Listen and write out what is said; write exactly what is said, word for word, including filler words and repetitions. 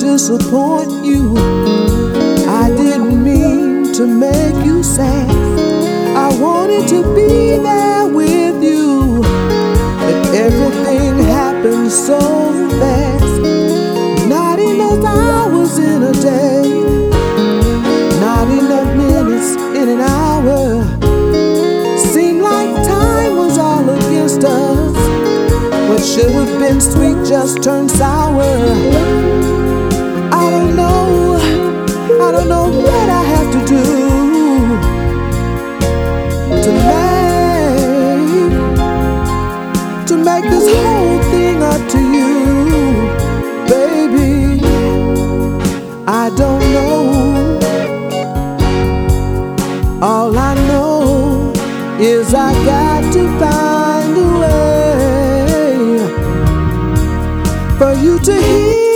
disappoint you. I didn't mean to make you sad. I wanted to be there with you, but everything happened so fast. Not enough hours in a day, not enough minutes in an hour. Seemed like time was all against us. What should have been sweet just turned sour. I don't know, I don't know what I have to do to make, to make this whole thing up to you, baby. I don't know. All I know is I got to find a way for you to hear